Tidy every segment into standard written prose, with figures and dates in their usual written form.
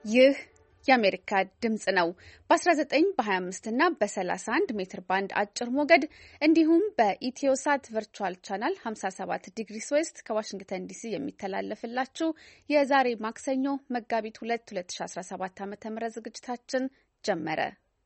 ይህ የአሜሪካ ድምጽ ነው። በ19 በ25 እና በ31 ሜትር ባንድ አጭር ሞገድ እንዲሁም በኢትዮሳት ቨርቹዋል ቻናል 57 ዲግሪስ ዌስት ከዋሽንግተን ዲሲ የሚተላለፍላችሁ የዛሬ ማክሰኞ መጋቢት 2 2017 ዓ.ም ዝግጅታችን ጀመረ።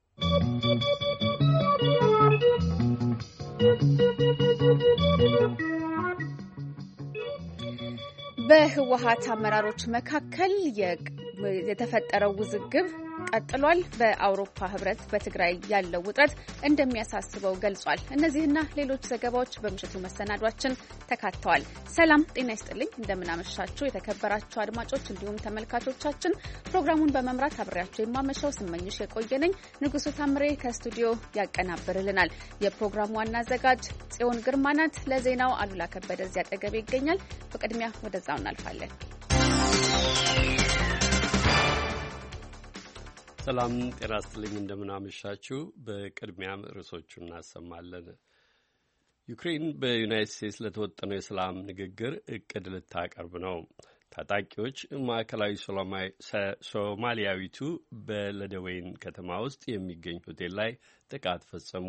በህወሓት አመራሮች መካከል የተፈጠረው ውዝግብ ቀጥሏል። በአውሮፓ ህብረት በትግራይ ያለው ውጥረት እንደሚያሳስበው ገልጿል። እነዚህና ሌሎች ዘገባዎች በምሽቱ መሰናዷችን ተካተዋል። ሰላም ጤና ይስጥልኝ፣ እንደምናመሻችሁ የተከበራችሁ አድማጮች እንዲሁም ተመልካቾቻችን። ፕሮግራሙን በመምራት አብሬያችሁ የማመሻው ስመኝሽ የቆየነኝ። ንጉሱ ታምሬ ከስቱዲዮ ያቀናብርልናል። የፕሮግራሙ ዋና አዘጋጅ ጽዮን ግርማ ናት። ለዜናው አሉላ ከበደ እዚያ አጠገቤ ይገኛል። በቅድሚያ ወደዛው እናልፋለን። ሰላም ጤና ይስጥልኝ፣ እንደምናመሻችሁ። በቅድሚያም ርዕሶቹን እናሰማለን። ዩክሬን በዩናይትድ ስቴትስ ለተወጠነው የሰላም ንግግር እቅድ ልታቀርብ ነው። ታጣቂዎች ማዕከላዊ ሶማሊያዊቱ በለደወይን ከተማ ውስጥ የሚገኝ ሆቴል ላይ ጥቃት ፈጸሙ።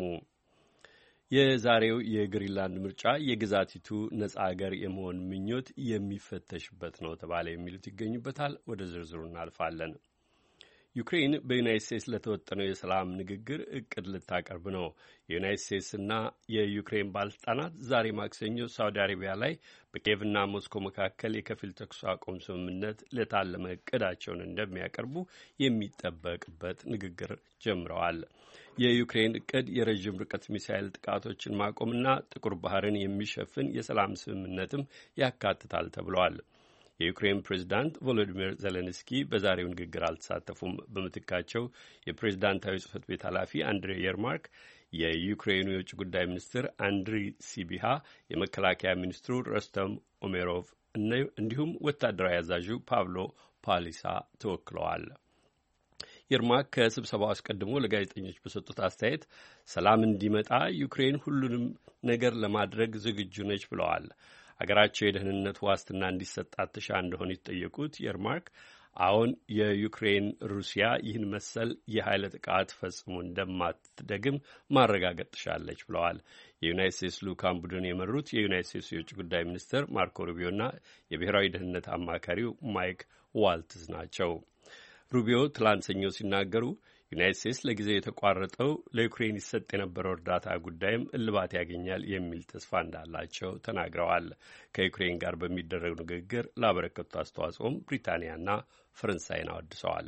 የዛሬው የግሪንላንድ ምርጫ የግዛቲቱ ነጻ አገር የመሆን ምኞት የሚፈተሽበት ነው ተባለ። የሚሉት ይገኙበታል። ወደ ዝርዝሩ እናልፋለን። ዩክሬን በዩናይትድ ስቴትስ ለተወጠነው የሰላም ንግግር እቅድ ልታቀርብ ነው። የዩናይትድ ስቴትስና የዩክሬን ባለስልጣናት ዛሬ ማክሰኞ ሳውዲ አረቢያ ላይ በኪየቭና ሞስኮ መካከል የከፊል ተኩስ አቁም ስምምነት ለታለመ እቅዳቸውን እንደሚያቀርቡ የሚጠበቅበት ንግግር ጀምረዋል። የዩክሬን እቅድ የረዥም ርቀት ሚሳይል ጥቃቶችን ማቆምና ጥቁር ባህርን የሚሸፍን የሰላም ስምምነትም ያካትታል ተብለዋል። የዩክሬን ፕሬዝዳንት ቮሎዲሚር ዜሌንስኪ በዛሬው ንግግር አልተሳተፉም። በምትካቸው የፕሬዝዳንታዊ ጽህፈት ቤት ኃላፊ አንድሬ የርማክ፣ የዩክሬኑ የውጭ ጉዳይ ሚኒስትር አንድሪ ሲቢሃ፣ የመከላከያ ሚኒስትሩ ረስተም ኦሜሮቭ እንዲሁም ወታደራዊ አዛዡ ፓቭሎ ፓሊሳ ተወክለዋል። የርማክ ከስብሰባው አስቀድሞ ለጋዜጠኞች በሰጡት አስተያየት ሰላም እንዲመጣ ዩክሬን ሁሉንም ነገር ለማድረግ ዝግጁ ነች ብለዋል። አገራቸው የደህንነት ዋስትና እንዲሰጣት ትሻ እንደሆነ የተጠየቁት የርማክ አሁን የዩክሬን ሩሲያ ይህን መሰል የኃይለ ጥቃት ፈጽሞ እንደማትደግም ማረጋገጥ ትሻለች ብለዋል። የዩናይት ስቴትስ ልዑካን ቡድን የመሩት የዩናይት ስቴትስ የውጭ ጉዳይ ሚኒስትር ማርኮ ሩቢዮና የብሔራዊ ደህንነት አማካሪው ማይክ ዋልትዝ ናቸው። ሩቢዮ ትላንት ሰኞ ሲናገሩ ዩናይት ስቴትስ ለጊዜው የተቋረጠው ለዩክሬን ይሰጥ የነበረው እርዳታ ጉዳይም እልባት ያገኛል የሚል ተስፋ እንዳላቸው ተናግረዋል። ከዩክሬን ጋር በሚደረግ ንግግር ላበረከቱት አስተዋጽኦም ብሪታንያና ፈረንሳይን አወድሰዋል።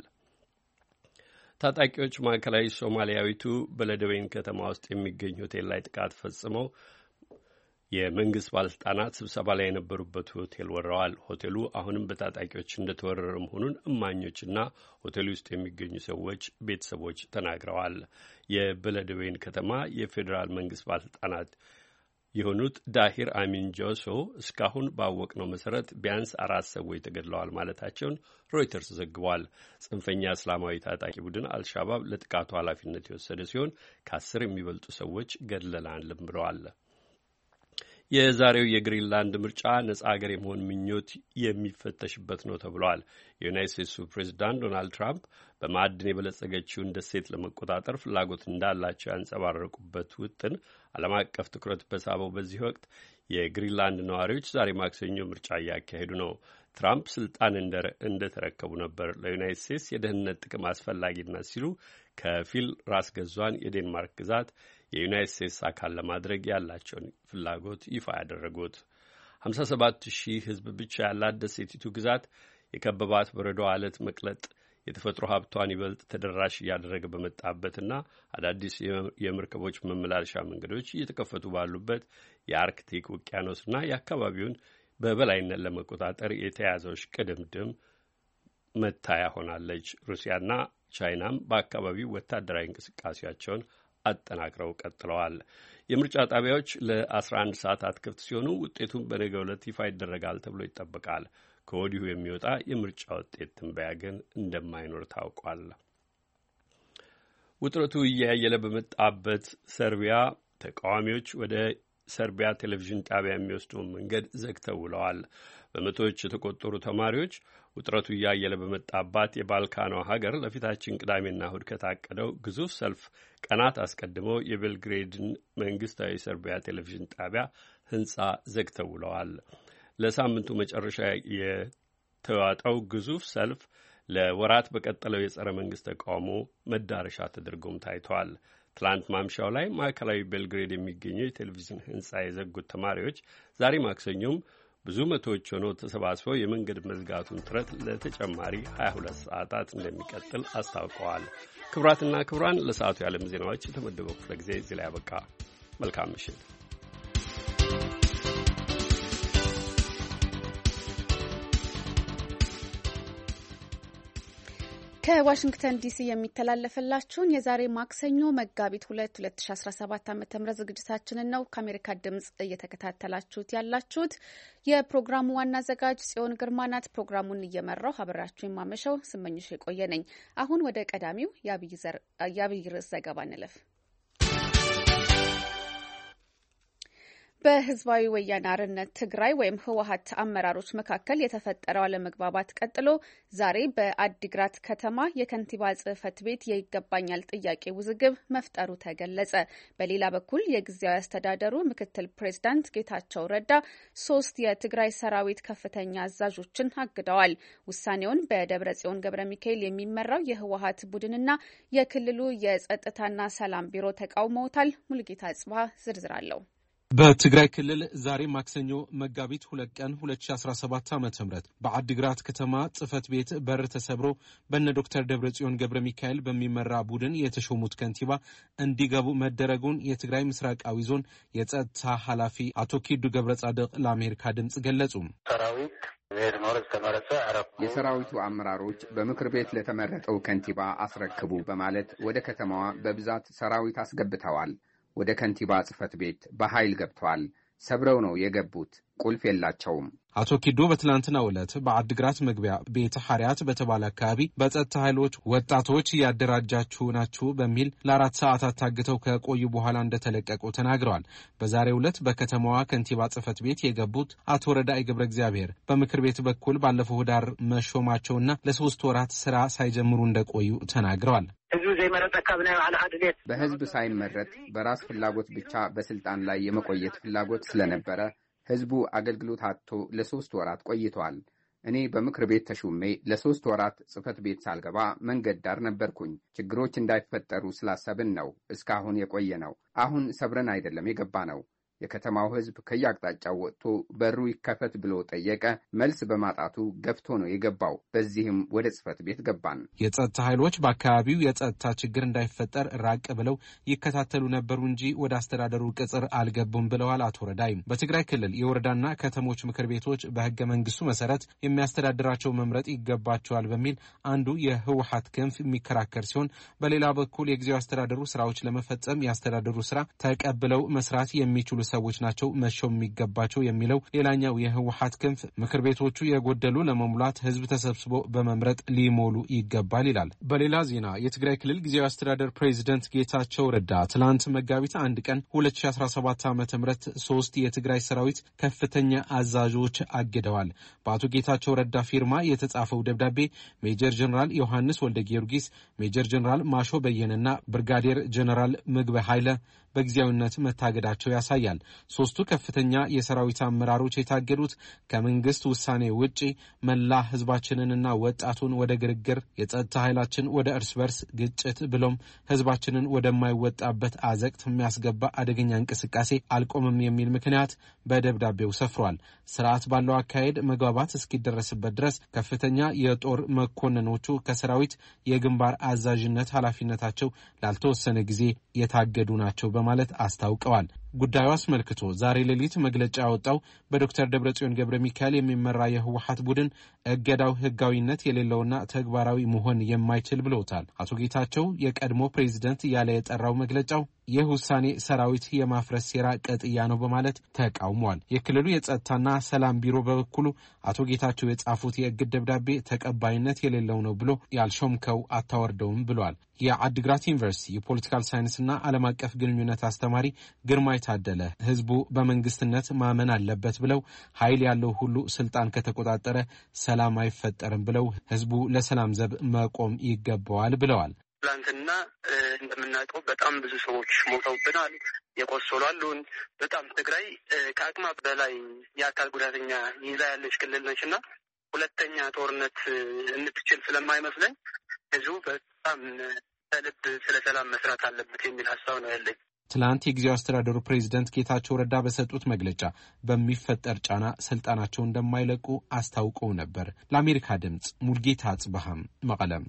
ታጣቂዎች ማዕከላዊ ሶማሊያዊቱ በለደወይን ከተማ ውስጥ የሚገኝ ሆቴል ላይ ጥቃት ፈጽመው የመንግስት ባለስልጣናት ስብሰባ ላይ የነበሩበት ሆቴል ወረዋል። ሆቴሉ አሁንም በታጣቂዎች እንደተወረረ መሆኑን እማኞችና ሆቴሉ ውስጥ የሚገኙ ሰዎች ቤተሰቦች ተናግረዋል። የበለደወይን ከተማ የፌዴራል መንግስት ባለስልጣናት የሆኑት ዳሂር አሚን ጆሶ እስካሁን ባወቅነው መሰረት ቢያንስ 4 ሰዎች ተገድለዋል ማለታቸውን ሮይተርስ ዘግቧል። ጽንፈኛ እስላማዊ ታጣቂ ቡድን አልሻባብ ለጥቃቱ ኃላፊነት የወሰደ ሲሆን ከ10 የሚበልጡ ሰዎች ገድለናልም ብለዋል። የዛሬው የግሪንላንድ ምርጫ ነጻ ሀገር የመሆን ምኞት የሚፈተሽበት ነው ተብሏል። የዩናይት ስቴትሱ ፕሬዚዳንት ዶናልድ ትራምፕ በማዕድን የበለጸገችውን ደሴት ለመቆጣጠር ፍላጎት እንዳላቸው ያንጸባረቁበት ውጥን ዓለም አቀፍ ትኩረት በሳበው በዚህ ወቅት የግሪንላንድ ነዋሪዎች ዛሬ ማክሰኞ ምርጫ እያካሄዱ ነው። ትራምፕ ስልጣን እንደተረከቡ ነበር ለዩናይት ስቴትስ የደህንነት ጥቅም አስፈላጊነት ሲሉ ከፊል ራስ ገዟን የዴንማርክ ግዛት የዩናይት ስቴትስ አካል ለማድረግ ያላቸውን ፍላጎት ይፋ ያደረጉት 57,000 ሕዝብ ብቻ ያላት ደሴቲቱ ግዛት የከበባት በረዶ አለት መቅለጥ የተፈጥሮ ሀብቷን ይበልጥ ተደራሽ እያደረገ በመጣበትና አዳዲስ የመርከቦች መመላለሻ መንገዶች እየተከፈቱ ባሉበት የአርክቲክ ውቅያኖስና የአካባቢውን በበላይነት ለመቆጣጠር የተያዘው ሽቅድምድም መታያ ሆናለች። ሩሲያና ቻይናም በአካባቢው ወታደራዊ እንቅስቃሴያቸውን አጠናክረው ቀጥለዋል። የምርጫ ጣቢያዎች ለ11 ሰዓታት ክፍት ሲሆኑ ውጤቱን በነገው ዕለት ይፋ ይደረጋል ተብሎ ይጠበቃል። ከወዲሁ የሚወጣ የምርጫ ውጤት ትንበያ ግን እንደማይኖር ታውቋል። ውጥረቱ እያየለ በመጣበት ሰርቢያ ተቃዋሚዎች ወደ ሰርቢያ ቴሌቪዥን ጣቢያ የሚወስደውን መንገድ ዘግተው ውለዋል። በመቶዎች የተቆጠሩ ተማሪዎች ውጥረቱ እያየለ በመጣባት የባልካኗ ሀገር ለፊታችን ቅዳሜና እሁድ ከታቀደው ግዙፍ ሰልፍ ቀናት አስቀድመው የቤልግሬድን መንግስታዊ ሰርቢያ ቴሌቪዥን ጣቢያ ህንጻ ዘግተው ውለዋል። ለሳምንቱ መጨረሻ የተዋጠው ግዙፍ ሰልፍ ለወራት በቀጠለው የጸረ መንግስት ተቃውሞ መዳረሻ ተደርጎም ታይቷል። ትላንት ማምሻው ላይ ማዕከላዊ ቤልግሬድ የሚገኘው የቴሌቪዥን ህንጻ የዘጉት ተማሪዎች ዛሬ ማክሰኞም ብዙ መቶዎች ሆነው ተሰባስበው የመንገድ መዝጋቱን ጥረት ለተጨማሪ 22 ሰዓታት እንደሚቀጥል አስታውቀዋል። ክቡራትና ክቡራን ለሰዓቱ የዓለም ዜናዎች የተመደበው ክፍለ ጊዜ እዚህ ላይ ያበቃ። መልካም ምሽት። ከዋሽንግተን ዲሲ የሚተላለፈላችሁን የዛሬ ማክሰኞ መጋቢት 2 2017 ዓ.ም ዝግጅታችንን ነው ከአሜሪካ ድምጽ እየተከታተላችሁት ያላችሁት። የፕሮግራሙ ዋና አዘጋጅ ጽዮን ግርማ ናት። ፕሮግራሙን እየመራው አብራችሁ የማመሸው ስመኝሽ የቆየ ነኝ። አሁን ወደ ቀዳሚው የአብይ ርዕስ ዘገባ እንለፍ። በህዝባዊ ወያነ ሓርነት ትግራይ ወይም ህወሓት አመራሮች መካከል የተፈጠረው አለመግባባት ቀጥሎ ዛሬ በአዲግራት ከተማ የከንቲባ ጽሕፈት ቤት የይገባኛል ጥያቄ ውዝግብ መፍጠሩ ተገለጸ። በሌላ በኩል የጊዜያዊ አስተዳደሩ ምክትል ፕሬዝዳንት ጌታቸው ረዳ 3 የትግራይ ሰራዊት ከፍተኛ አዛዦችን አግደዋል። ውሳኔውን በደብረ ጽዮን ገብረ ሚካኤል የሚመራው የህወሓት ቡድንና የክልሉ የጸጥታና ሰላም ቢሮ ተቃውመውታል። ሙሉጌታ ጽባህ ዝርዝር አለው። በትግራይ ክልል ዛሬ ማክሰኞ መጋቢት 2 ቀን 2017 ዓ.ም በአዲግራት ከተማ ጽሕፈት ቤት በር ተሰብሮ በነ ዶክተር ደብረጽዮን ገብረ ሚካኤል በሚመራ ቡድን የተሾሙት ከንቲባ እንዲገቡ መደረጉን የትግራይ ምስራቃዊ ዞን የጸጥታ ኃላፊ አቶ ኪዱ ገብረጻድቅ ለአሜሪካ ድምጽ ገለጹ። የሰራዊቱ አመራሮች በምክር ቤት ለተመረጠው ከንቲባ አስረክቡ በማለት ወደ ከተማዋ በብዛት ሰራዊት አስገብተዋል። ወደ ከንቲባ ጽሕፈት ቤት በኃይል ገብተዋል። ሰብረው ነው የገቡት። ቁልፍ የላቸውም። አቶ ኪዶ በትላንትናው ዕለት በአዲግራት መግቢያ ቤተ ሐርያት በተባለ አካባቢ በጸጥታ ኃይሎች ወጣቶች እያደራጃችሁ ናችሁ በሚል ለ4 ሰዓታት ታግተው ከቆዩ በኋላ እንደተለቀቁ ተናግረዋል። በዛሬው ዕለት በከተማዋ ከንቲባ ጽሕፈት ቤት የገቡት አቶ ረዳኢ ገብረ እግዚአብሔር በምክር ቤት በኩል ባለፈው ኅዳር መሾማቸውና ለ3 ወራት ስራ ሳይጀምሩ እንደቆዩ ተናግረዋል። በህዝብ ሳይመረጥ በራስ ፍላጎት ብቻ በስልጣን ላይ የመቆየት ፍላጎት ስለነበረ ህዝቡ አገልግሎት አጥቶ ለ3 ወራት ቆይቷል። እኔ በምክር ቤት ተሹሜ ለ3 ወራት ጽሕፈት ቤት ሳልገባ መንገድ ዳር ነበርኩኝ። ችግሮች እንዳይፈጠሩ ስላሰብን ነው እስካሁን የቆየ ነው። አሁን ሰብረን አይደለም የገባ ነው። የከተማው ህዝብ ከያቅጣጫው ወጥቶ በሩ ይከፈት ብሎ ጠየቀ። መልስ በማጣቱ ገፍቶ ነው የገባው። በዚህም ወደ ጽሕፈት ቤት ገባን። የጸጥታ ኃይሎች በአካባቢው የጸጥታ ችግር እንዳይፈጠር ራቅ ብለው ይከታተሉ ነበሩ እንጂ ወደ አስተዳደሩ ቅጽር አልገቡም ብለዋል አቶ ረዳይ። በትግራይ ክልል የወረዳና ከተሞች ምክር ቤቶች በህገ መንግስቱ መሰረት የሚያስተዳድራቸው መምረጥ ይገባቸዋል በሚል አንዱ የህወሓት ክንፍ የሚከራከር ሲሆን፣ በሌላ በኩል የጊዜያዊ አስተዳደሩ ስራዎች ለመፈጸም ያስተዳደሩ ስራ ተቀብለው መስራት የሚችሉ ሰዎች ናቸው መሾም የሚገባቸው የሚለው ሌላኛው የህወሓት ክንፍ ምክር ቤቶቹ የጎደሉ ለመሙላት ህዝብ ተሰብስቦ በመምረጥ ሊሞሉ ይገባል ይላል። በሌላ ዜና የትግራይ ክልል ጊዜያዊ አስተዳደር ፕሬዝዳንት ጌታቸው ረዳ ትላንት መጋቢት 1 ቀን 2017 ዓ.ም 3 የትግራይ ሰራዊት ከፍተኛ አዛዦች አግደዋል። በአቶ ጌታቸው ረዳ ፊርማ የተጻፈው ደብዳቤ ሜጀር ጀነራል ዮሐንስ ወልደ ጊዮርጊስ፣ ሜጀር ጀነራል ማሾ በየነና ብርጋዴር ጀነራል ምግበ ኃይለ በጊዜያዊነት መታገዳቸው ያሳያል። 3ቱ ከፍተኛ የሰራዊት አመራሮች የታገዱት ከመንግስት ውሳኔ ውጪ መላ ህዝባችንንና ወጣቱን ወደ ግርግር፣ የጸጥታ ኃይላችን ወደ እርስ በርስ ግጭት ብሎም ህዝባችንን ወደማይወጣበት አዘቅት የሚያስገባ አደገኛ እንቅስቃሴ አልቆምም የሚል ምክንያት በደብዳቤው ሰፍሯል። ስርዓት ባለው አካሄድ መግባባት እስኪደረስበት ድረስ ከፍተኛ የጦር መኮንኖቹ ከሰራዊት የግንባር አዛዥነት ኃላፊነታቸው ላልተወሰነ ጊዜ የታገዱ ናቸው በማለት አስታውቀዋል። ጉዳዩ አስመልክቶ ዛሬ ሌሊት መግለጫ ያወጣው በዶክተር ደብረጽዮን ገብረ ሚካኤል የሚመራ የህወሓት ቡድን እገዳው ህጋዊነት የሌለውና ተግባራዊ መሆን የማይችል ብለውታል። አቶ ጌታቸው የቀድሞ ፕሬዝዳንት ያለ የጠራው መግለጫው ይህ ውሳኔ ሰራዊት የማፍረስ ሴራ ቅጥያ ነው በማለት ተቃውሟል። የክልሉ የጸጥታና ሰላም ቢሮ በበኩሉ አቶ ጌታቸው የጻፉት የእግድ ደብዳቤ ተቀባይነት የሌለው ነው ብሎ ያልሾምከው አታወርደውም ብሏል። የአዲግራት ዩኒቨርሲቲ የፖለቲካል ሳይንስና ዓለም አቀፍ ግንኙነት አስተማሪ ግርማይ ታደለ ህዝቡ በመንግስትነት ማመን አለበት ብለው ኃይል ያለው ሁሉ ስልጣን ከተቆጣጠረ ሰላም አይፈጠርም ብለው ህዝቡ ለሰላም ዘብ መቆም ይገባዋል ብለዋል። ትላንትና እንደምናውቀው በጣም ብዙ ሰዎች ሞተውብናል፣ የቆሰሉ አሉን። በጣም ትግራይ ከአቅማ በላይ የአካል ጉዳተኛ ይዛ ያለች ክልል ነችና ሁለተኛ ጦርነት እንትችል ስለማይመስለኝ ህዝቡ በጣም ከልብ ስለ ሰላም መስራት አለበት የሚል ሀሳብ ነው ያለኝ። ትላንት የጊዜው አስተዳደሩ ፕሬዝዳንት ጌታቸው ረዳ በሰጡት መግለጫ በሚፈጠር ጫና ስልጣናቸው እንደማይለቁ አስታውቀው ነበር። ለአሜሪካ ድምጽ ሙልጌታ አጽበሃም መቀለም።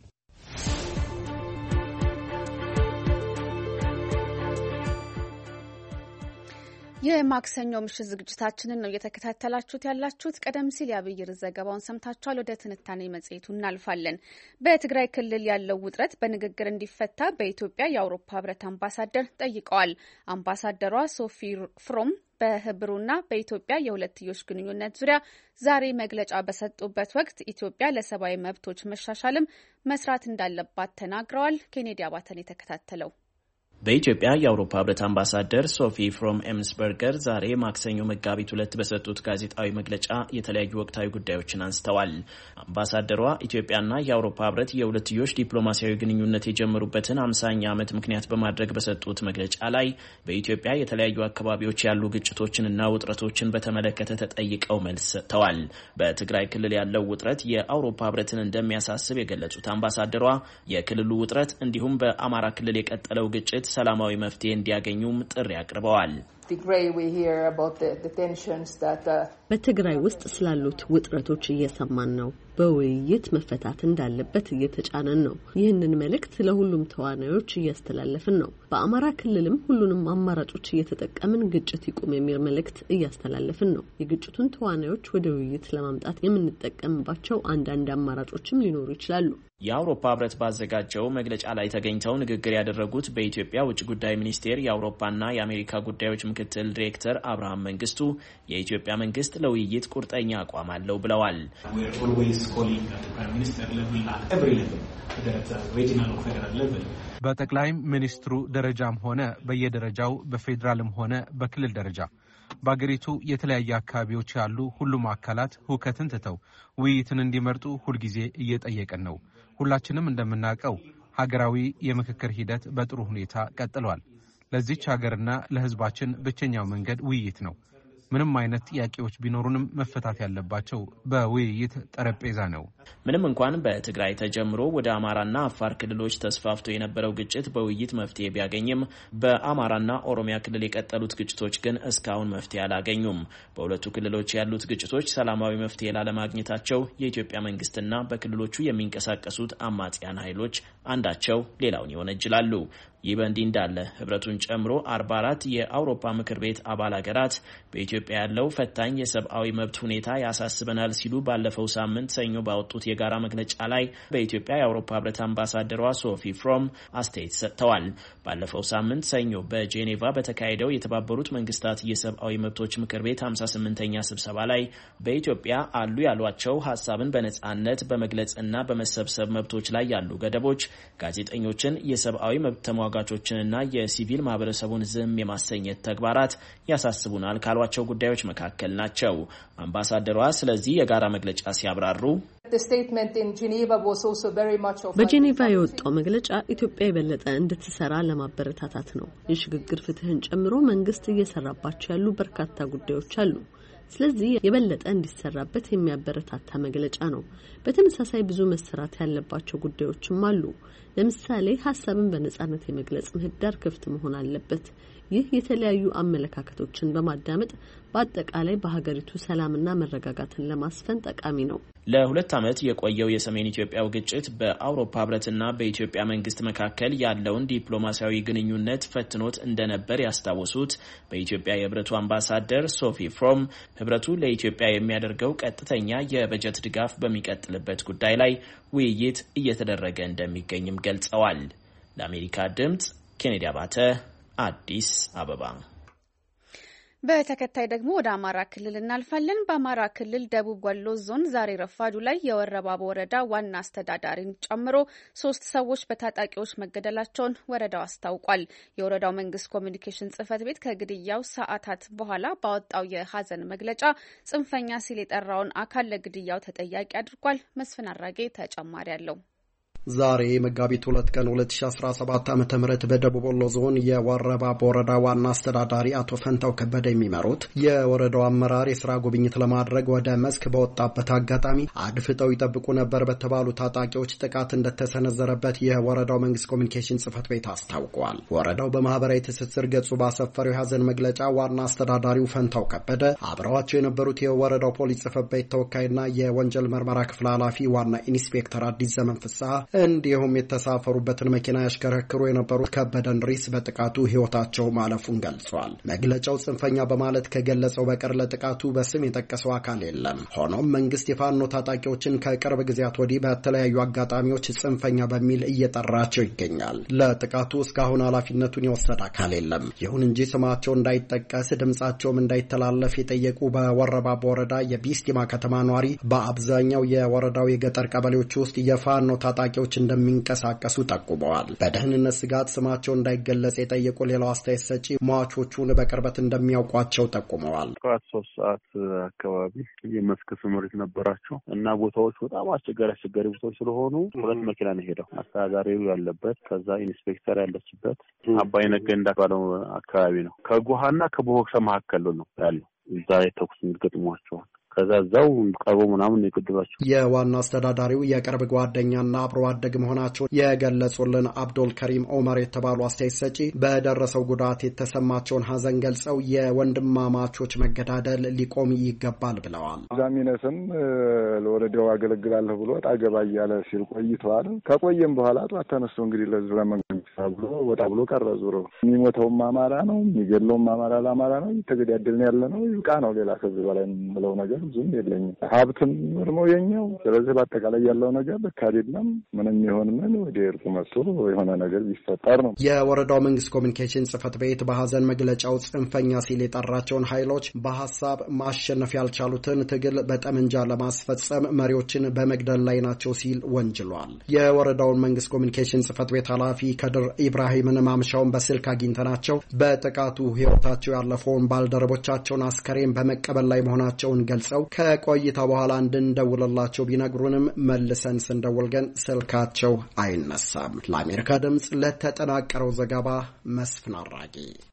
የማክሰኞ ምሽት ዝግጅታችንን ነው እየተከታተላችሁት ያላችሁት። ቀደም ሲል የአብይር ዘገባውን ሰምታችኋል። ወደ ትንታኔ መጽሔቱ እናልፋለን። በትግራይ ክልል ያለው ውጥረት በንግግር እንዲፈታ በኢትዮጵያ የአውሮፓ ህብረት አምባሳደር ጠይቀዋል። አምባሳደሯ ሶፊ ፍሮም በህብሩና በኢትዮጵያ የሁለትዮሽ ግንኙነት ዙሪያ ዛሬ መግለጫ በሰጡበት ወቅት ኢትዮጵያ ለሰብአዊ መብቶች መሻሻልም መስራት እንዳለባት ተናግረዋል። ኬኔዲ አባተን የተከታተለው በኢትዮጵያ የአውሮፓ ህብረት አምባሳደር ሶፊ ፍሮም ኤምስበርገር ዛሬ ማክሰኞ መጋቢት 2 በሰጡት ጋዜጣዊ መግለጫ የተለያዩ ወቅታዊ ጉዳዮችን አንስተዋል። አምባሳደሯ ኢትዮጵያና የአውሮፓ ህብረት የሁለትዮሽ ዲፕሎማሲያዊ ግንኙነት የጀመሩበትን 50ኛ ዓመት ምክንያት በማድረግ በሰጡት መግለጫ ላይ በኢትዮጵያ የተለያዩ አካባቢዎች ያሉ ግጭቶችንና ውጥረቶችን በተመለከተ ተጠይቀው መልስ ሰጥተዋል። በትግራይ ክልል ያለው ውጥረት የአውሮፓ ህብረትን እንደሚያሳስብ የገለጹት አምባሳደሯ የክልሉ ውጥረት እንዲሁም በአማራ ክልል የቀጠለው ግጭት ሰላማዊ መፍትሄ እንዲያገኙም ጥሪ አቅርበዋል። በትግራይ ውስጥ ስላሉት ውጥረቶች እየሰማን ነው። በውይይት መፈታት እንዳለበት እየተጫነን ነው። ይህንን መልእክት ለሁሉም ተዋናዮች እያስተላለፍን ነው። በአማራ ክልልም ሁሉንም አማራጮች እየተጠቀምን ግጭት ይቁም የሚል መልእክት እያስተላለፍን ነው። የግጭቱን ተዋናዮች ወደ ውይይት ለማምጣት የምንጠቀምባቸው አንዳንድ አማራጮችም ሊኖሩ ይችላሉ። የአውሮፓ ህብረት ባዘጋጀው መግለጫ ላይ ተገኝተው ንግግር ያደረጉት በኢትዮጵያ ውጭ ጉዳይ ሚኒስቴር የአውሮፓና የአሜሪካ ጉዳዮች ምክትል ዲሬክተር አብርሃም መንግስቱ የኢትዮጵያ መንግስት ለውይይት ቁርጠኛ አቋም አለው ብለዋል። በጠቅላይ ሚኒስትሩ ደረጃም ሆነ በየደረጃው በፌዴራልም ሆነ በክልል ደረጃ በአገሪቱ የተለያዩ አካባቢዎች ያሉ ሁሉም አካላት ሁከትን ትተው ውይይትን እንዲመርጡ ሁልጊዜ እየጠየቀን ነው። ሁላችንም እንደምናውቀው ሀገራዊ የምክክር ሂደት በጥሩ ሁኔታ ቀጥሏል። ለዚች ሀገርና ለህዝባችን ብቸኛው መንገድ ውይይት ነው። ምንም አይነት ጥያቄዎች ቢኖሩንም መፈታት ያለባቸው በውይይት ጠረጴዛ ነው። ምንም እንኳን በትግራይ ተጀምሮ ወደ አማራና አፋር ክልሎች ተስፋፍቶ የነበረው ግጭት በውይይት መፍትሄ ቢያገኝም በአማራና ኦሮሚያ ክልል የቀጠሉት ግጭቶች ግን እስካሁን መፍትሄ አላገኙም። በሁለቱ ክልሎች ያሉት ግጭቶች ሰላማዊ መፍትሄ ላለማግኘታቸው የኢትዮጵያ መንግስትና በክልሎቹ የሚንቀሳቀሱት አማጽያን ኃይሎች አንዳቸው ሌላውን ይወነጅላሉ። ይህ በእንዲህ እንዳለ ህብረቱን ጨምሮ 44 የአውሮፓ ምክር ቤት አባል ሀገራት በኢትዮጵያ ያለው ፈታኝ የሰብአዊ መብት ሁኔታ ያሳስበናል ሲሉ ባለፈው ሳምንት ሰኞ ባወጡት የጋራ መግለጫ ላይ በኢትዮጵያ የአውሮፓ ህብረት አምባሳደሯ ሶፊ ፍሮም አስተያየት ሰጥተዋል። ባለፈው ሳምንት ሰኞ በጄኔቫ በተካሄደው የተባበሩት መንግስታት የሰብአዊ መብቶች ምክር ቤት 58ኛ ስብሰባ ላይ በኢትዮጵያ አሉ ያሏቸው ሀሳብን በነጻነት በመግለጽና በመሰብሰብ መብቶች ላይ ያሉ ገደቦች ጋዜጠኞችን፣ የሰብአዊ መብት ተሟጋቾችንና የሲቪል ማህበረሰቡን ዝም የማሰኘት ተግባራት ያሳስቡናል ካሏቸው ጉዳዮች መካከል ናቸው። አምባሳደሯ ስለዚህ የጋራ መግለጫ ሲያብራሩ በጄኔቫ የወጣው መግለጫ ኢትዮጵያ የበለጠ እንድትሰራ ለማበረታታት ነው። የሽግግር ፍትህን ጨምሮ መንግስት እየሰራባቸው ያሉ በርካታ ጉዳዮች አሉ። ስለዚህ የበለጠ እንዲሰራበት የሚያበረታታ መግለጫ ነው። በተመሳሳይ ብዙ መሰራት ያለባቸው ጉዳዮችም አሉ። ለምሳሌ ሀሳብን በነጻነት የመግለጽ ምህዳር ክፍት መሆን አለበት። ይህ የተለያዩ አመለካከቶችን በማዳመጥ በአጠቃላይ በሀገሪቱ ሰላምና መረጋጋትን ለማስፈን ጠቃሚ ነው። ለ2 ዓመት የቆየው የሰሜን ኢትዮጵያው ግጭት በአውሮፓ ህብረትና በኢትዮጵያ መንግስት መካከል ያለውን ዲፕሎማሲያዊ ግንኙነት ፈትኖት እንደነበር ያስታወሱት በኢትዮጵያ የህብረቱ አምባሳደር ሶፊ ፍሮም ህብረቱ ለኢትዮጵያ የሚያደርገው ቀጥተኛ የበጀት ድጋፍ በሚቀጥልበት ጉዳይ ላይ ውይይት እየተደረገ እንደሚገኝም ገልጸዋል። ለአሜሪካ ድምጽ ኬኔዲ አባተ አዲስ አበባ። በተከታይ ደግሞ ወደ አማራ ክልል እናልፋለን። በአማራ ክልል ደቡብ ወሎ ዞን ዛሬ ረፋዱ ላይ የወረባቦ ወረዳ ዋና አስተዳዳሪን ጨምሮ 3 ሰዎች በታጣቂዎች መገደላቸውን ወረዳው አስታውቋል። የወረዳው መንግስት ኮሚኒኬሽን ጽህፈት ቤት ከግድያው ሰዓታት በኋላ ባወጣው የሀዘን መግለጫ ጽንፈኛ ሲል የጠራውን አካል ለግድያው ተጠያቂ አድርጓል። መስፍን አራጌ ተጨማሪ አለው። ዛሬ መጋቢት 2 ቀን 2017 ዓ.ም በደቡብ ወሎ ዞን የወረባቦ ወረዳ ዋና አስተዳዳሪ አቶ ፈንታው ከበደ የሚመሩት የወረዳው አመራር የስራ ጉብኝት ለማድረግ ወደ መስክ በወጣበት አጋጣሚ አድፍጠው ይጠብቁ ነበር በተባሉ ታጣቂዎች ጥቃት እንደተሰነዘረበት የወረዳው መንግስት ኮሚኒኬሽን ጽህፈት ቤት አስታውቋል። ወረዳው በማህበራዊ ትስስር ገጹ ባሰፈረው የሀዘን መግለጫ ዋና አስተዳዳሪው ፈንታው ከበደ አብረዋቸው የነበሩት የወረዳው ፖሊስ ጽህፈት ቤት ተወካይና የወንጀል ምርመራ ክፍል ኃላፊ ዋና ኢንስፔክተር አዲስ ዘመን ፍስሐ እንዲሁም የተሳፈሩበትን መኪና ያሽከረክሩ የነበሩት ከበደ እንድሪስ በጥቃቱ ህይወታቸው ማለፉን ገልጿል። መግለጫው ጽንፈኛ በማለት ከገለጸው በቀር ለጥቃቱ በስም የጠቀሰው አካል የለም። ሆኖም መንግስት የፋኖ ታጣቂዎችን ከቅርብ ጊዜያት ወዲህ በተለያዩ አጋጣሚዎች ጽንፈኛ በሚል እየጠራቸው ይገኛል። ለጥቃቱ እስካሁን ኃላፊነቱን የወሰደ አካል የለም። ይሁን እንጂ ስማቸው እንዳይጠቀስ ድምጻቸውም እንዳይተላለፍ የጠየቁ በወረባቦ ወረዳ የቢስቲማ ከተማ ኗሪ በአብዛኛው የወረዳው የገጠር ቀበሌዎች ውስጥ የፋኖ ታጣቂዎች እንደሚንቀሳቀሱ ጠቁመዋል። በደህንነት ስጋት ስማቸው እንዳይገለጽ የጠየቁ ሌላው አስተያየት ሰጪ ሟቾቹን በቅርበት እንደሚያውቋቸው ጠቁመዋል። 3 ሰዓት አካባቢ የመስክ ስምሪት ነበራቸው እና ቦታዎች በጣም አስቸጋሪ ቦታዎች ስለሆኑ 2 መኪና ነው ሄደው አስተዳዳሪው ያለበት ከዛ ኢንስፔክተር ያለችበት አባይ ነገንዳ ባለው አካባቢ ነው። ከጉሃና ከቦክሳ መካከል ነው ያለው። እዛ የተኩስ ገጥሟቸዋል። ከዛው ቀርቦ ምናምን ይቀድባቸው የዋና አስተዳዳሪው የቅርብ ጓደኛና አብሮ አደግ መሆናቸውን የገለጹልን አብዱል ከሪም ኦመር የተባሉ አስተያየት ሰጪ በደረሰው ጉዳት የተሰማቸውን ሀዘን ገልጸው የወንድማማቾች መገዳደል ሊቆም ይገባል ብለዋል። ዛሚነስም ለወረዳው አገለግላለሁ ብሎ ጣገባ እያለ ሲል ቆይተዋል። ከቆየም በኋላ ጧት ተነስቶ እንግዲህ ለዚህ ለመንግስት ብሎ ወጣ ብሎ ቀረ። ዙሮ የሚሞተውም አማራ ነው፣ የሚገድለውም አማራ ለአማራ ነው። እየተገዳደልን ያለ ነው። ይብቃ ነው። ሌላ ከዚህ በላይ የምለው ነገር ብዙም የለኝም። ሀብትም ነው የኛው። ስለዚህ በአጠቃላይ ያለው ነገር በካዴድናም ምንም ይሆን ምን ወደ እርቁ መጥቶ የሆነ ነገር ቢፈጠር ነው። የወረዳው መንግስት ኮሚኒኬሽን ጽህፈት ቤት በሀዘን መግለጫው ጽንፈኛ ሲል የጠራቸውን ኃይሎች በሀሳብ ማሸነፍ ያልቻሉትን ትግል በጠመንጃ ለማስፈጸም መሪዎችን በመግደል ላይ ናቸው ሲል ወንጅሏል። የወረዳውን መንግስት ኮሚኒኬሽን ጽህፈት ቤት ኃላፊ ከድር ኢብራሂምን ማምሻውን በስልክ አግኝተናቸው በጥቃቱ ህይወታቸው ያለፈውን ባልደረቦቻቸውን አስከሬን በመቀበል ላይ መሆናቸውን ገልጸው ከቆይታ በኋላ እንድንደውልላቸው ቢነግሩንም መልሰን ስንደውል ግን ስልካቸው አይነሳም። ለአሜሪካ ድምጽ ለተጠናቀረው ዘገባ መስፍን አራጌ።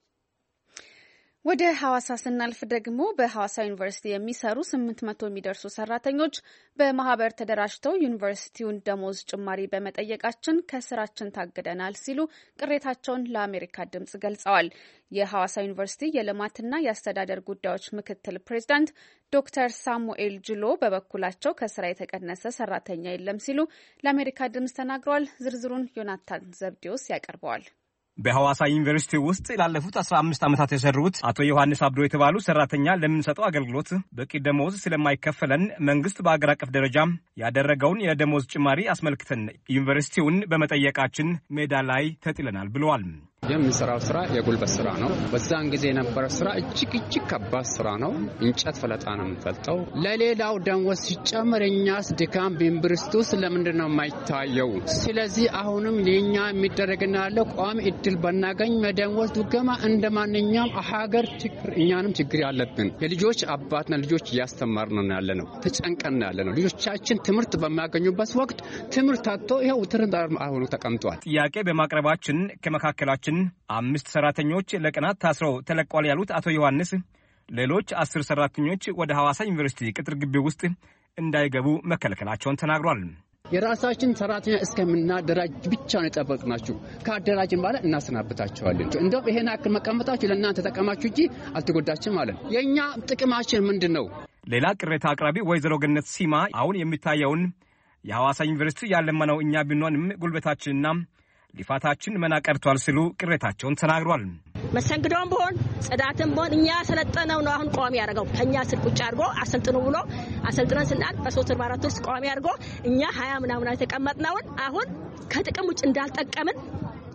ወደ ሐዋሳ ስናልፍ ደግሞ በሐዋሳ ዩኒቨርሲቲ የሚሰሩ 800 የሚደርሱ ሰራተኞች በማህበር ተደራጅተው ዩኒቨርሲቲውን ደሞዝ ጭማሪ በመጠየቃችን ከስራችን ታግደናል ሲሉ ቅሬታቸውን ለአሜሪካ ድምጽ ገልጸዋል። የሐዋሳ ዩኒቨርሲቲ የልማትና የአስተዳደር ጉዳዮች ምክትል ፕሬዝዳንት ዶክተር ሳሙኤል ጅሎ በበኩላቸው ከስራ የተቀነሰ ሰራተኛ የለም ሲሉ ለአሜሪካ ድምጽ ተናግረዋል። ዝርዝሩን ዮናታን ዘብዴዎስ ያቀርበዋል። በሐዋሳ ዩኒቨርሲቲ ውስጥ ላለፉት 15 ዓመታት የሰሩት አቶ ዮሐንስ አብዶ የተባሉ ሰራተኛ ለምንሰጠው አገልግሎት በቂ ደሞዝ ስለማይከፈለን መንግስት በአገር አቀፍ ደረጃ ያደረገውን የደሞዝ ጭማሪ አስመልክተን ዩኒቨርሲቲውን በመጠየቃችን ሜዳ ላይ ተጥለናል ብለዋል። የምንሰራው ስራ የጉልበት ስራ ነው። በዛን ጊዜ የነበረ ስራ እጅግ ከባድ ስራ ነው። እንጨት ፈለጣ ነው የምንፈልጠው። ለሌላው ደሞዝ ሲጨመር እኛስ ድካም ዩኒቨርሲቲ ውስጥ ለምንድን ነው የማይታየው? ስለዚህ አሁንም ለኛ የሚደረግና ያለው ቋሚ እድል በናገኝ መደሞዝ ድጎማ እንደ ማንኛውም ሀገር ችግር እኛንም ችግር ያለብን የልጆች አባትና ልጆች እያስተማርን ነው ያለነው። ተጨንቀን ያለነው ልጆቻችን ትምህርት በሚያገኙበት ወቅት ትምህርት አጥቶ ይኸው ትርንዳር አሁኑ ተቀምጧል። ጥያቄ በማቅረባችን ከመካከላችን 5 ሰራተኞች ለቀናት ታስረው ተለቋል ያሉት አቶ ዮሐንስ ሌሎች 10 ሰራተኞች ወደ ሐዋሳ ዩኒቨርሲቲ ቅጥር ግቢ ውስጥ እንዳይገቡ መከልከላቸውን ተናግሯል። የራሳችን ሰራተኛ እስከምናደራጅ ብቻ ነው የጠበቅናችሁ። ካደራጅን ማለት እናሰናብታቸዋለን። እንደውም ይሄን አክል መቀመጣችሁ ለእናንተ ተጠቀማችሁ እንጂ አልተጎዳችም ማለት ነው። የኛ ጥቅማችን ምንድነው? ሌላ ቅሬታ አቅራቢ ወይዘሮ ገነት ሲማ አሁን የሚታየውን የሐዋሳ ዩኒቨርሲቲ ያለመነው እኛ ብንሆንም ጉልበታችንና ሊፋታችን መና ቀርቷል ሲሉ ቅሬታቸውን ተናግሯል። መሰንግዶም ቢሆን ጽዳትም ቢሆን እኛ ሰለጠነው ነው አሁን ቋሚ ያደርገው ከኛ ስር ቁጭ አድርጎ አሰልጥኑ ብሎ አሰልጥነን ስናል በ3 ውስጥ ቋሚ አድርጎ እኛ 20 ምናምን የተቀመጥነውን አሁን ከጥቅም ውጭ እንዳልጠቀምን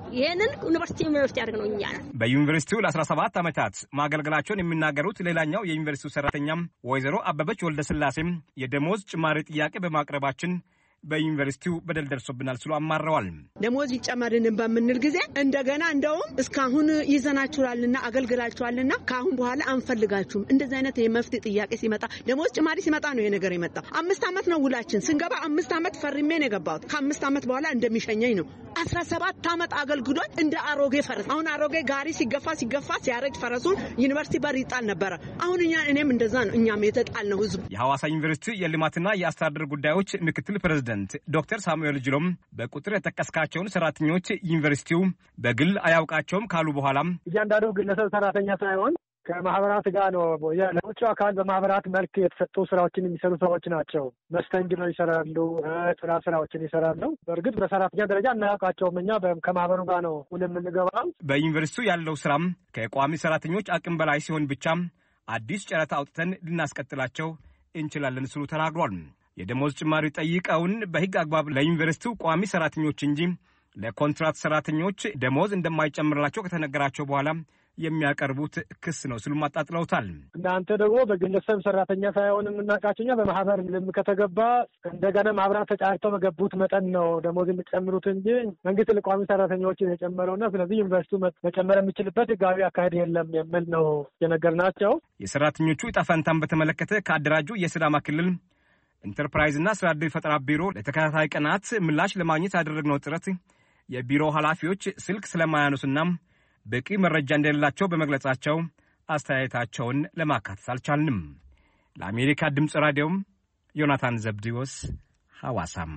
ይሄንን ዩኒቨርሲቲ ያደርግ ነው እኛ በዩኒቨርሲቲው ለ17 ዓመታት ማገልገላቸውን የሚናገሩት ሌላኛው የዩኒቨርሲቲው ሰራተኛም ወይዘሮ አበበች ወልደስላሴም የደሞዝ ጭማሪ ጥያቄ በማቅረባችን በዩኒቨርሲቲው በደል ደርሶብናል ሲሉ አማረዋል። ደሞዝ ይጨመርልን በምንል ጊዜ እንደገና እንደውም እስካሁን ይዘናችኋልና አገልግላችኋልና ካሁን በኋላ አንፈልጋችሁም እንደዚህ አይነት የመፍትሄ ጥያቄ ሲመጣ ደሞዝ ጭማሪ ሲመጣ ነው የነገር የመጣው። 5 ዓመት ነው ውላችን ስንገባ 5 ዓመት ፈርሜ ነው የገባሁት። ከ5 ዓመት በኋላ እንደሚሸኘኝ ነው 17 ዓመት አገልግሎት እንደ አሮጌ ፈረስ። አሁን አሮጌ ጋሪ ሲገፋ ሲያረጅ ፈረሱን ዩኒቨርሲቲ በር ይጣል ነበር። አሁን እኔም እንደዛ ነው እኛም የተጣል ነው ህዝብ። የሐዋሳ ዩኒቨርሲቲ የልማትና የአስተዳደር ጉዳዮች ምክትል ፕሬዝዳንት ዶክተር ሳሙኤል ጅሎም በቁጥር የተጠቀስካቸውን ሰራተኞች ዩኒቨርሲቲው በግል አያውቃቸውም ካሉ በኋላ እያንዳንዱ ግለሰብ ሰራተኛ ሳይሆን ከማህበራት ጋር ነው ለውጭ አካል በማህበራት መልክ የተሰጡ ስራዎችን የሚሰሩ ሰዎች ናቸው። መስተንግዶ ይሰራሉ፣ ጥራት ስራዎችን ይሰራሉ። በእርግጥ በሰራተኛ ደረጃ እናያውቃቸውም። እኛ ከማህበሩ ጋር ነው የምንገባው። በዩኒቨርሲቲው ያለው ስራም ከቋሚ ሰራተኞች አቅም በላይ ሲሆን ብቻ አዲስ ጨረታ አውጥተን ልናስቀጥላቸው እንችላለን ሲሉ ተናግሯል። የደሞዝ ጭማሪ ጠይቀውን በህግ አግባብ ለዩኒቨርሲቲው ቋሚ ሰራተኞች እንጂ ለኮንትራት ሰራተኞች ደሞዝ እንደማይጨምርላቸው ከተነገራቸው በኋላ የሚያቀርቡት ክስ ነው ሲሉ አጣጥለውታል። እናንተ ደግሞ በግለሰብ ሰራተኛ ሳይሆን የምናውቃቸው እኛ በማህበር ከተገባ እንደገና ማህበራት ተጫርተው በገቡት መጠን ነው ደሞዝ የሚጨምሩት እንጂ መንግስት ለቋሚ ሰራተኞችን የጨመረውና ስለዚህ ዩኒቨርሲቲው መጨመር የሚችልበት ህጋዊ አካሄድ የለም የሚል ነው የነገርናቸው። የሰራተኞቹ ዕጣ ፈንታን በተመለከተ ከአደራጁ የሲዳማ ክልል ኢንተርፕራይዝና ስራ ዕድል ፈጠራ ቢሮ ለተከታታይ ቀናት ምላሽ ለማግኘት ያደረግነው ጥረት የቢሮ ኃላፊዎች ስልክ ስለማያነሱና በቂ መረጃ እንደሌላቸው በመግለጻቸው አስተያየታቸውን ለማካተት አልቻልንም። ለአሜሪካ ድምፅ ራዲዮም ዮናታን ዘብዲዎስ ሐዋሳም።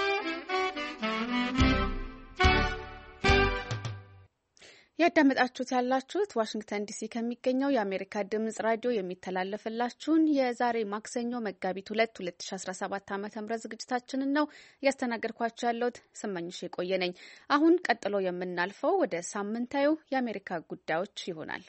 ያዳመጣችሁት ያላችሁት ዋሽንግተን ዲሲ ከሚገኘው የአሜሪካ ድምጽ ራዲዮ የሚተላለፍላችሁን የዛሬ ማክሰኞ መጋቢት 2 2017 ዓ.ም ዝግጅታችንን ነው። ያስተናገድኳችሁ ያለሁት ስመኝሽ የቆየ ነኝ። አሁን ቀጥሎ የምናልፈው ወደ ሳምንታዩ የአሜሪካ ጉዳዮች ይሆናል።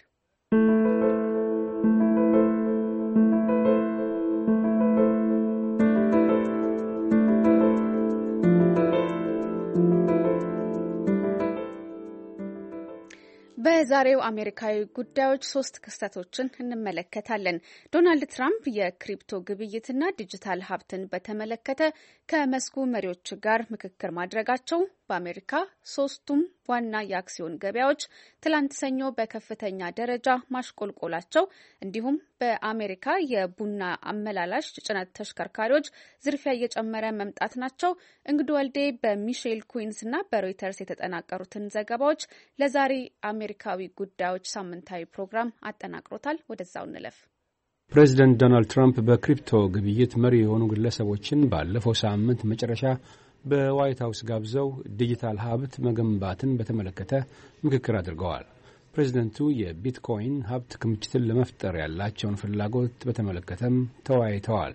በዛሬው አሜሪካዊ ጉዳዮች 3 ክስተቶችን እንመለከታለን። ዶናልድ ትራምፕ የክሪፕቶ ግብይትና ዲጂታል ሀብትን በተመለከተ ከመስኩ መሪዎች ጋር ምክክር ማድረጋቸው፣ በአሜሪካ 3ቱም ዋና የአክሲዮን ገበያዎች ትላንት ሰኞ በከፍተኛ ደረጃ ማሽቆልቆላቸው፣ እንዲሁም በአሜሪካ የቡና አመላላሽ ጭነት ተሽከርካሪዎች ዝርፊያ እየጨመረ መምጣት ናቸው። እንግዱ ወልዴ በሚሼል ኩዊንስ እና በሮይተርስ የተጠናቀሩትን ዘገባዎች ለዛሬ አሜሪካዊ ጉዳዮች ሳምንታዊ ፕሮግራም አጠናቅሮታል። ወደዛው እንለፍ። ፕሬዚደንት ዶናልድ ትራምፕ በክሪፕቶ ግብይት መሪ የሆኑ ግለሰቦችን ባለፈው ሳምንት መጨረሻ በዋይት ሀውስ ጋብዘው ዲጂታል ሀብት መገንባትን በተመለከተ ምክክር አድርገዋል። ፕሬዚደንቱ የቢትኮይን ሀብት ክምችትን ለመፍጠር ያላቸውን ፍላጎት በተመለከተም ተወያይተዋል።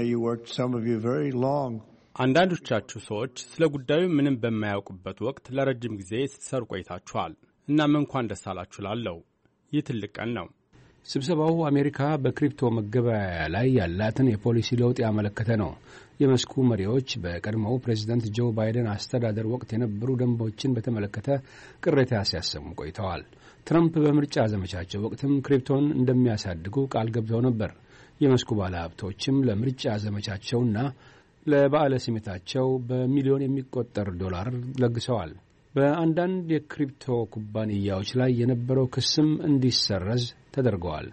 አንዳንዶቻችሁ ሰዎች ስለ ጉዳዩ ምንም በማያውቁበት ወቅት ለረጅም ጊዜ ስትሰሩ ቆይታችኋል። እናም እንኳን ደስ አላችሁ ላለው ይህ ትልቅ ቀን ነው። ስብሰባው አሜሪካ በክሪፕቶ መገበያያ ላይ ያላትን የፖሊሲ ለውጥ ያመለከተ ነው። የመስኩ መሪዎች በቀድሞው ፕሬዚደንት ጆ ባይደን አስተዳደር ወቅት የነበሩ ደንቦችን በተመለከተ ቅሬታ ሲያሰሙ ቆይተዋል። ትራምፕ በምርጫ ዘመቻቸው ወቅትም ክሪፕቶን እንደሚያሳድጉ ቃል ገብተው ነበር። የመስኩ ባለሀብቶችም ለምርጫ ዘመቻቸውና ለበዓለ ሲመታቸው በሚሊዮን የሚቆጠር ዶላር ለግሰዋል። በአንዳንድ የክሪፕቶ ኩባንያዎች ላይ የነበረው ክስም እንዲሰረዝ ተደርገዋል።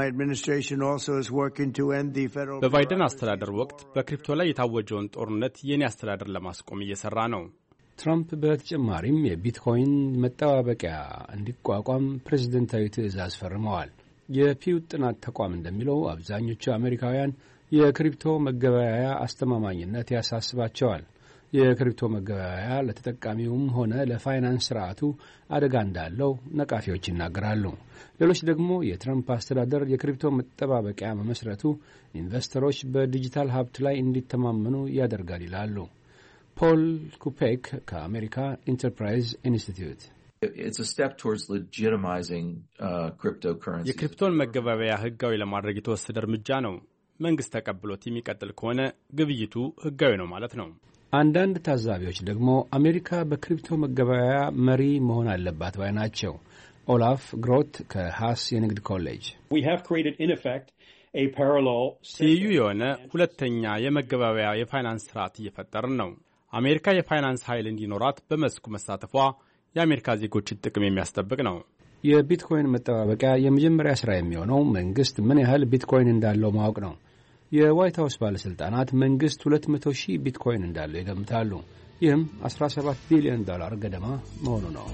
በባይደን አስተዳደር ወቅት በክሪፕቶ ላይ የታወጀውን ጦርነት የኔ አስተዳደር ለማስቆም እየሰራ ነው። ትራምፕ በተጨማሪም የቢትኮይን መጠባበቂያ እንዲቋቋም ፕሬዝደንታዊ ትዕዛዝ ፈርመዋል። የፒው ጥናት ተቋም እንደሚለው አብዛኞቹ አሜሪካውያን የክሪፕቶ መገበያያ አስተማማኝነት ያሳስባቸዋል። የክሪፕቶ መገበያያ ለተጠቃሚውም ሆነ ለፋይናንስ ስርዓቱ አደጋ እንዳለው ነቃፊዎች ይናገራሉ። ሌሎች ደግሞ የትራምፕ አስተዳደር የክሪፕቶ መጠባበቂያ መመስረቱ ኢንቨስተሮች በዲጂታል ሀብት ላይ እንዲተማመኑ ያደርጋል ይላሉ። ፖል ኩፔክ ከአሜሪካ ኢንተርፕራይዝ ኢንስቲትዩት የክሪፕቶን መገበያያ ህጋዊ ለማድረግ የተወሰደ እርምጃ ነው። መንግስት ተቀብሎት የሚቀጥል ከሆነ ግብይቱ ህጋዊ ነው ማለት ነው። አንዳንድ ታዛቢዎች ደግሞ አሜሪካ በክሪፕቶ መገበያያ መሪ መሆን አለባት ባይ ናቸው። ኦላፍ ግሮት ከሃስ የንግድ ኮሌጅ ትይዩ የሆነ ሁለተኛ የመገበያያ የፋይናንስ ስርዓት እየፈጠርን ነው። አሜሪካ የፋይናንስ ኃይል እንዲኖራት በመስኩ መሳተፏ የአሜሪካ ዜጎችን ጥቅም የሚያስጠብቅ ነው። የቢትኮይን መጠባበቂያ የመጀመሪያ ሥራ የሚሆነው መንግሥት ምን ያህል ቢትኮይን እንዳለው ማወቅ ነው። የዋይት ሀውስ ባለሥልጣናት መንግሥት 200,000 ቢትኮይን እንዳለው ይገምታሉ። ይህም $17 ቢሊዮን ገደማ መሆኑ ነው።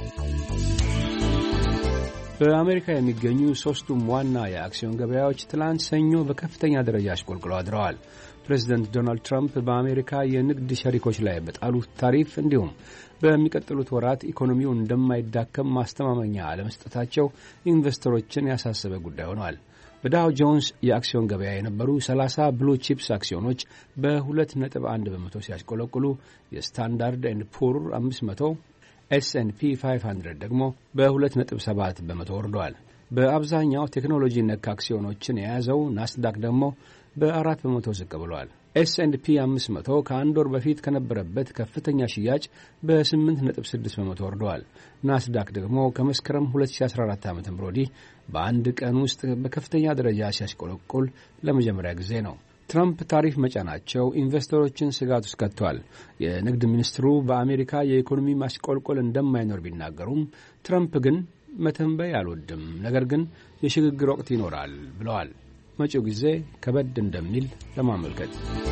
በአሜሪካ የሚገኙ ሦስቱም ዋና የአክሲዮን ገበያዎች ትላንት ሰኞ በከፍተኛ ደረጃ አሽቆልቁለው አድረዋል። ፕሬዚደንት ዶናልድ ትራምፕ በአሜሪካ የንግድ ሸሪኮች ላይ በጣሉት ታሪፍ እንዲሁም በሚቀጥሉት ወራት ኢኮኖሚው እንደማይዳከም ማስተማመኛ አለመስጠታቸው ኢንቨስተሮችን ያሳሰበ ጉዳይ ሆኗል። በዳው ጆንስ የአክሲዮን ገበያ የነበሩ 30 ብሉ ቺፕስ አክሲዮኖች በ2.1 በመቶ ሲያሽቆለቁሉ የስታንዳርድ ኤንድ ፑር 500 S&P 500 ደግሞ በ2.7 በመቶ ወርደዋል። በአብዛኛው ቴክኖሎጂ ነክ አክሲዮኖችን የያዘው ናስዳክ ደግሞ በ4 በመቶ ዝቅ ብሏል። S&P 500 ከአንድ ወር በፊት ከነበረበት ከፍተኛ ሽያጭ በ8.6 በመቶ ወርደዋል። ናስዳክ ደግሞ ከመስከረም 2014 ዓ.ም ወዲህ በአንድ ቀን ውስጥ በከፍተኛ ደረጃ ሲያሽቆለቁል ለመጀመሪያ ጊዜ ነው። ትራምፕ ታሪፍ መጫናቸው ኢንቨስተሮችን ስጋት ውስጥ ከቷል። የንግድ ሚኒስትሩ በአሜሪካ የኢኮኖሚ ማሽቆልቆል እንደማይኖር ቢናገሩም ትራምፕ ግን መተንበይ አልወድም፣ ነገር ግን የሽግግር ወቅት ይኖራል ብለዋል። መጪው ጊዜ ከበድ እንደሚል ለማመልከት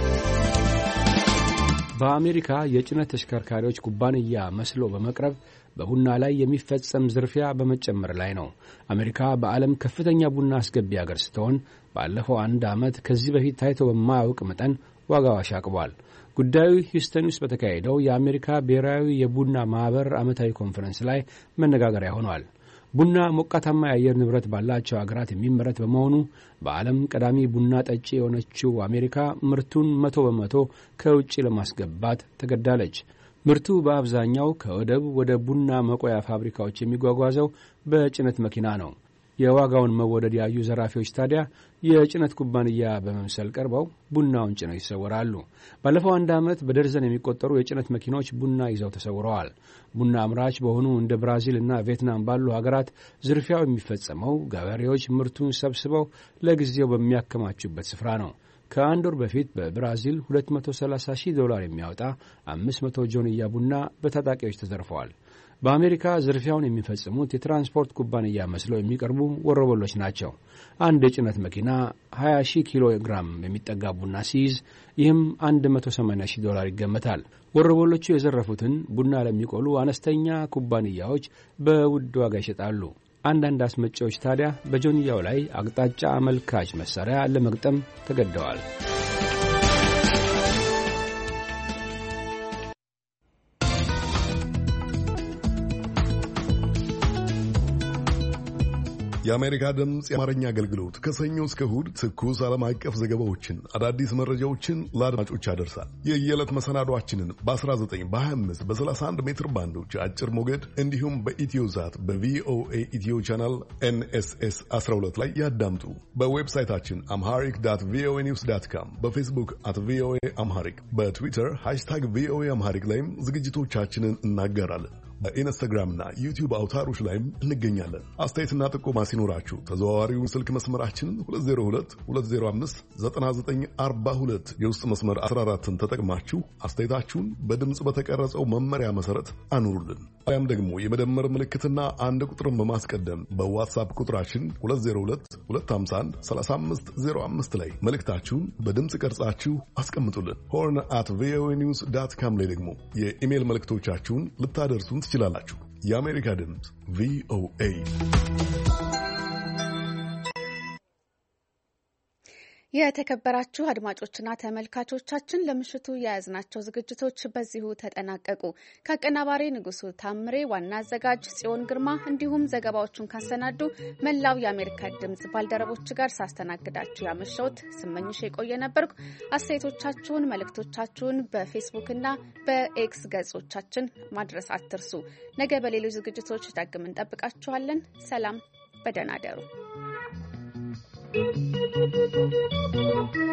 በአሜሪካ የጭነት ተሽከርካሪዎች ኩባንያ መስሎ በመቅረብ በቡና ላይ የሚፈጸም ዝርፊያ በመጨመር ላይ ነው። አሜሪካ በዓለም ከፍተኛ ቡና አስገቢ አገር ስትሆን ባለፈው አንድ ዓመት ከዚህ በፊት ታይቶ በማያውቅ መጠን ዋጋው አሻቅቧል። ጉዳዩ ሂውስተን ውስጥ በተካሄደው የአሜሪካ ብሔራዊ የቡና ማኅበር ዓመታዊ ኮንፈረንስ ላይ መነጋገሪያ ሆኗል። ቡና ሞቃታማ የአየር ንብረት ባላቸው አገራት የሚመረት በመሆኑ በዓለም ቀዳሚ ቡና ጠጪ የሆነችው አሜሪካ ምርቱን 100% ከውጭ ለማስገባት ተገዳለች። ምርቱ በአብዛኛው ከወደብ ወደ ቡና መቆያ ፋብሪካዎች የሚጓጓዘው በጭነት መኪና ነው። የዋጋውን መወደድ ያዩ ዘራፊዎች ታዲያ የጭነት ኩባንያ በመምሰል ቀርበው ቡናውን ጭነው ይሰወራሉ። ባለፈው አንድ ዓመት በደርዘን የሚቆጠሩ የጭነት መኪኖች ቡና ይዘው ተሰውረዋል። ቡና አምራች በሆኑ እንደ ብራዚል እና ቪየትናም ባሉ ሀገራት ዝርፊያው የሚፈጸመው ገበሬዎች ምርቱን ሰብስበው ለጊዜው በሚያከማቹበት ስፍራ ነው። ከአንድ ወር በፊት በብራዚል $230,000 የሚያወጣ 500 ጆንያ ቡና በታጣቂዎች ተዘርፈዋል። በአሜሪካ ዝርፊያውን የሚፈጽሙት የትራንስፖርት ኩባንያ መስለው የሚቀርቡ ወሮበሎች ናቸው። አንድ የጭነት መኪና 20,000 ኪሎ ግራም የሚጠጋ ቡና ሲይዝ ይህም $180,000 ይገመታል። ወሮበሎቹ የዘረፉትን ቡና ለሚቆሉ አነስተኛ ኩባንያዎች በውድ ዋጋ ይሸጣሉ። አንዳንድ አስመጪዎች ታዲያ በጆንያው ላይ አቅጣጫ አመልካች መሳሪያ ለመግጠም ተገደዋል። የአሜሪካ ድምፅ የአማርኛ አገልግሎት ከሰኞ እስከ እሁድ ትኩስ ዓለም አቀፍ ዘገባዎችን፣ አዳዲስ መረጃዎችን ለአድማጮች ያደርሳል። የየዕለት መሰናዷችንን በ19 በ25 በ31 ሜትር ባንዶች አጭር ሞገድ እንዲሁም በኢትዮዛት በቪኦኤ ኢትዮ ቻናል NSS 12 ላይ ያዳምጡ። በዌብሳይታችን አምሃሪክ ቪኦኤ ኒውስ .com፣ በፌስቡክ @ቪኦኤ አምሃሪክ፣ በትዊተር #ቪኦኤ አምሃሪክ ላይም ዝግጅቶቻችንን እናጋራለን። በኢንስታግራምና ዩቲዩብ አውታሮች ላይም እንገኛለን። አስተያየትና ጥቆማ ሲኖራችሁ ተዘዋዋሪውን ስልክ መስመራችንን 2022059942 የውስጥ መስመር 14ን ተጠቅማችሁ አስተያየታችሁን በድምፅ በተቀረጸው መመሪያ መሰረት አኑሩልን። ያም ደግሞ የመደመር ምልክትና አንድ ቁጥርን በማስቀደም በዋትስአፕ ቁጥራችን 2022513505 ላይ መልእክታችሁን በድምፅ ቀርጻችሁ አስቀምጡልን። horn@voanews.com ላይ ደግሞ የኢሜል መልእክቶቻችሁን ልታደርሱን ትችላላችሁ። የአሜሪካ ድምፅ ቪኦኤ። የተከበራችሁ አድማጮችና ተመልካቾቻችን ለምሽቱ የያዝናቸው ዝግጅቶች በዚሁ ተጠናቀቁ። ከአቀናባሪ ንጉሱ ታምሬ፣ ዋና አዘጋጅ ጽዮን ግርማ እንዲሁም ዘገባዎቹን ካሰናዱ መላው የአሜሪካ ድምፅ ባልደረቦች ጋር ሳስተናግዳችሁ ያመሸሁት ስመኝሽ የቆየ ነበርኩ። አስተያየቶቻችሁን፣ መልእክቶቻችሁን በፌስቡክና በኤክስ ገጾቻችን ማድረስ አትርሱ። ነገ በሌሎች ዝግጅቶች ዳግም እንጠብቃችኋለን። ሰላም፣ በደህና እደሩ።